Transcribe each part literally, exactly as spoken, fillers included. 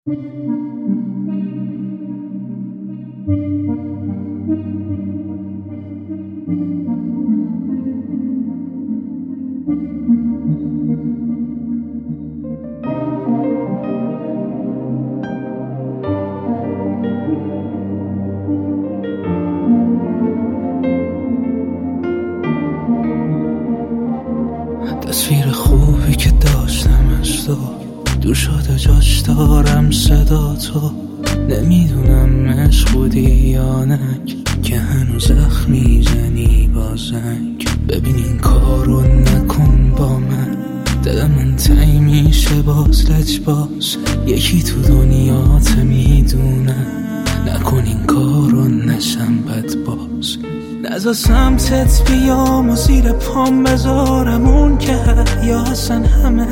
تصویر خوبی که داشتم از تو دور شده، جاش دارم صدا تو. نمیدونم عشق بودی یا نک، که هنوز زخمی زنی با زنگ. ببین این کارو نکن با من، دل من تنگ میشه باز لج باز. یکی تو دنیات میدونه، نکن این کارو نشم بد باز. نزا سمتت بیام و زیر پام بذارم اون که یا اصلا همه.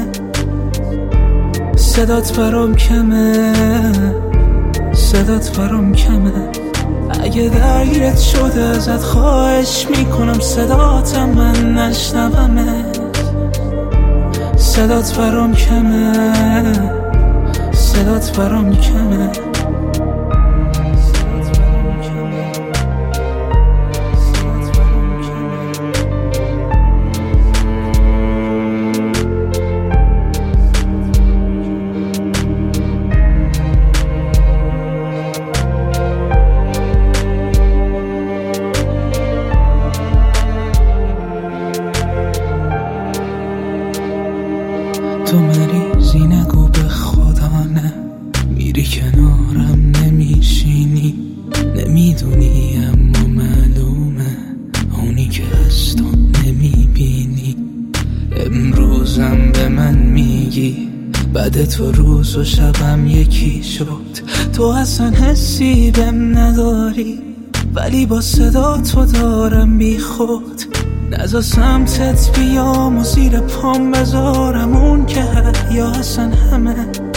صدات برام کمه، صدات برام کمه. اگه درگیرت شده ازت خواهش میکنم صداتم من نشنومه. صدات برام کمه، صدات برام کمه. تو مریضی نگو به خدا نه، میری کنارم نمیشینی. نمیدونی اما معلومه اونی که از تو نمیبینی. امروزم به من میگی بعد تو روز و شبم یکی شد. تو اصلا حسی بهم نداری، ولی با صدا تو دارم بی خود. نزا سمتت بیام و زیر پام بذارم اون که یا اصلا همه.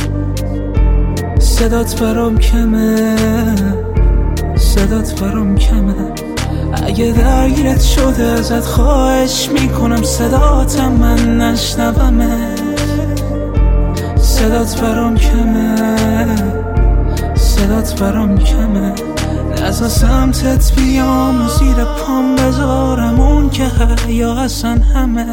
صدات برام کمه، صدات برام کمه. اگه درگیرت شده ازت خواهش میکنم صداتم من نشنومه. صدات برام کمه، صدات برام کمه. نزا سمتت بیام و زیر پام بذارم اون که یا اصلا همه.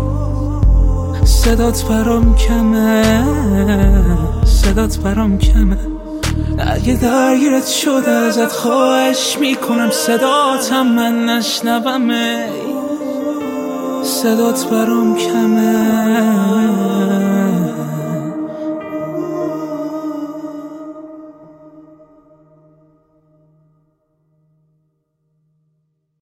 صدات برام کمه، صدات برام کمه. اگه درگیرت شده ازت خواهش میکنم صداتم من نشنومه. صدات برام کمه.